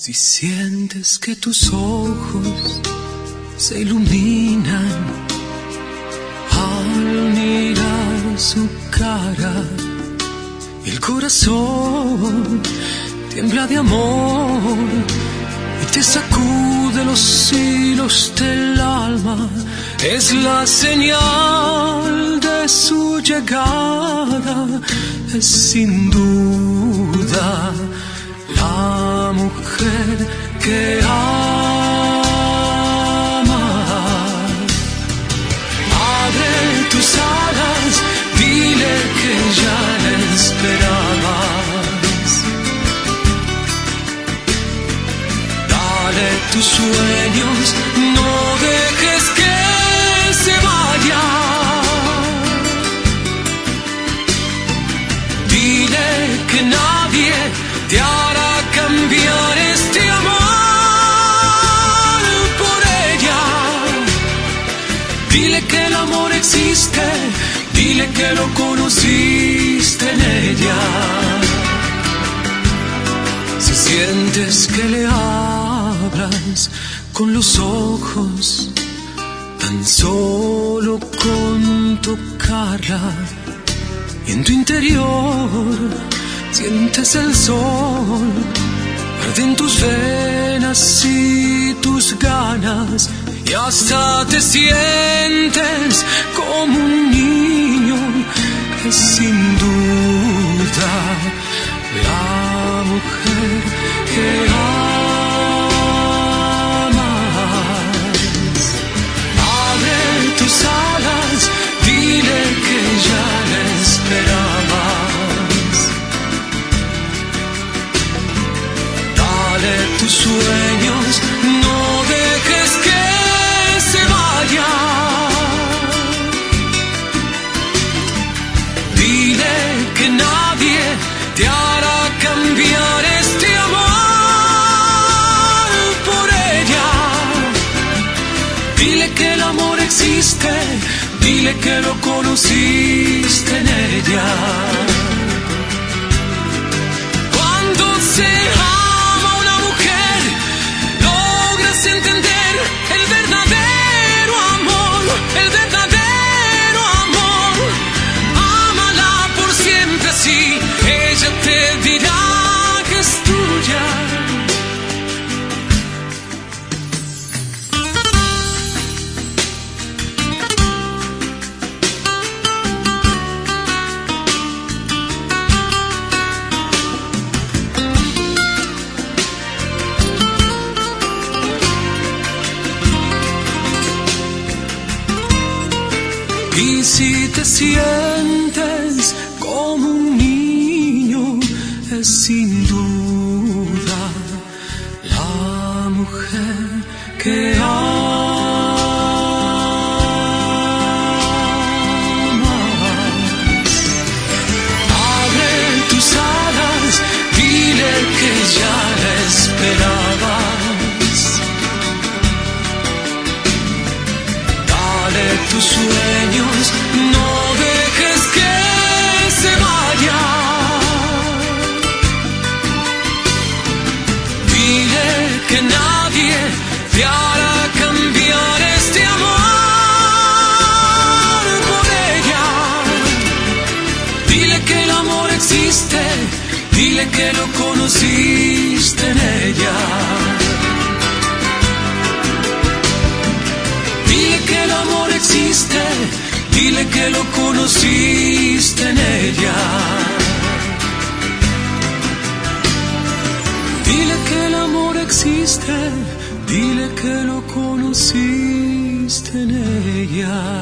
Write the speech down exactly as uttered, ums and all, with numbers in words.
Si sientes que tus ojos se iluminan al mirar su cara, el corazón tiembla de amor y te sacude los hilos del alma, es la señal de su llegada, es sin duda la mujer que ama. Abre tus alas, dile que ya la esperabas. Dale tus sueños, no dejes que se vaya. Dile que nadie te hará cambiar este amor por ella. Dile que el amor existe, dile que lo conociste en ella. Si sientes que le hablas con los ojos, tan solo con tocarla, y en tu interior sientes el sol, arden tus venas y tus ganas, y hasta te sientes como un niño, es sin duda la mujer que amas. Abre tus alas, dile que ya la esperabas. Tus sueños, no dejes que se vaya. Dile que nadie te hará cambiar este amor por ella. Dile que el amor existe, dile que lo conociste en ella. Cuando se entender el verdadero amor, el verdadero amor. Ámala por siempre así, ella te dirá que es tuya. Y si te sientes como un niño, es sin duda la mujer que amas. Abre tus alas, dile que ya la esperabas. Dale tus sueños, no dejes que se vaya. Dile que nadie te hará cambiar este amor por ella. Dile que el amor existe, dile que lo conociste en ella. Dile que el amor existe, dile que lo conociste en ella. Dile que el amor existe, dile que lo conociste en ella.